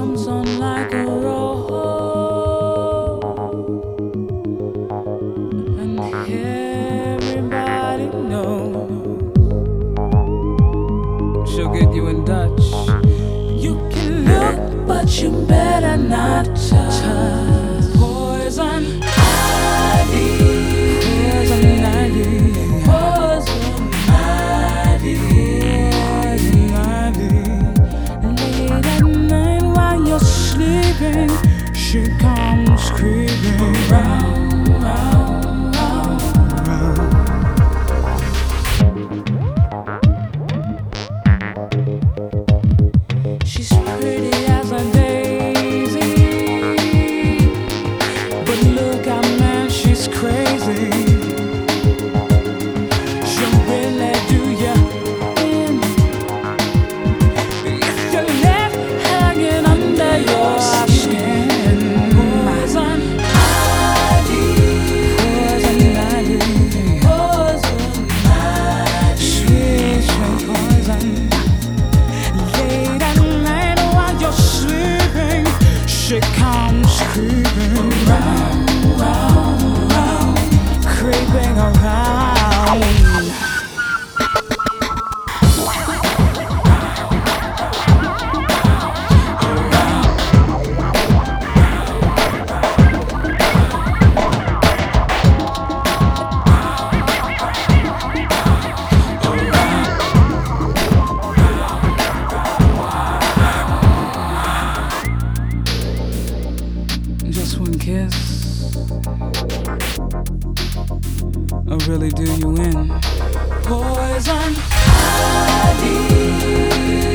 comes on like a rose, and everybody knows she'll get you in Dutch. You can look, but you better not touch. Poison ivy, poison ivy, poison ivy, poison ivy. Late at night while you're sleeping, she comes creeping round, round, round, round. She's pretty as a daisy, but look out, man, she's crazy. She'll really do you in if you're left hanging under your skin. Poison ivy, poison ivy, poison ivy, sweet, sweet poison. Late at night while you're sleeping, she comes creeping round, round, round, creeping around. Just one kiss, I'll really do you in. Poison ivy.